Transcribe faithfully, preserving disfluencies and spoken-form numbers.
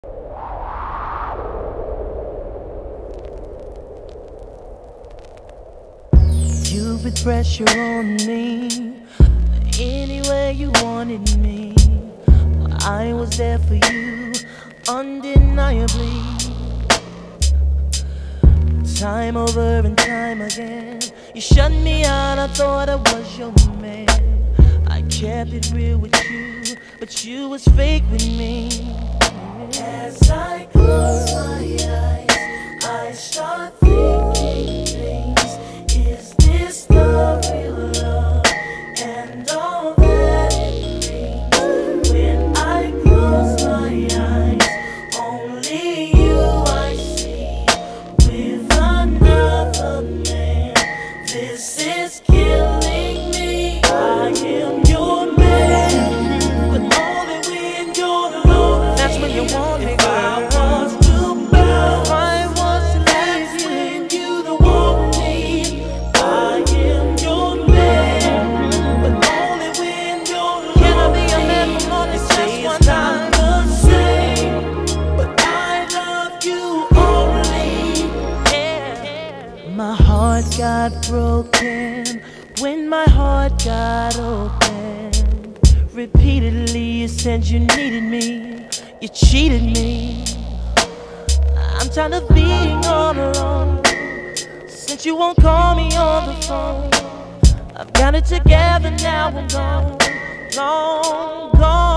You put pressure on me any way you wanted me. I was there for you undeniably. Time over and time again, you shut me out. I thought I was your man. I kept it real with you, but you was fake with me. As I close my eyes, I start thinking things. Is this the real love and all that it brings? When I close my eyes, only you I see with another man. This is killing me. I am your man, but only when you're alone. That's when you want me, girl. I was to bow, I was to leave you. When you don't want me, I am your man, but only when you're alone. Can I be a man for more than just one time? The same, but I love you only. Yeah. My heart got broken when my heart got open. Repeatedly you said you needed me, you cheated me. I'm tired of being all alone since you won't call me on the phone. I've got it together now, I'm gone, gone, gone.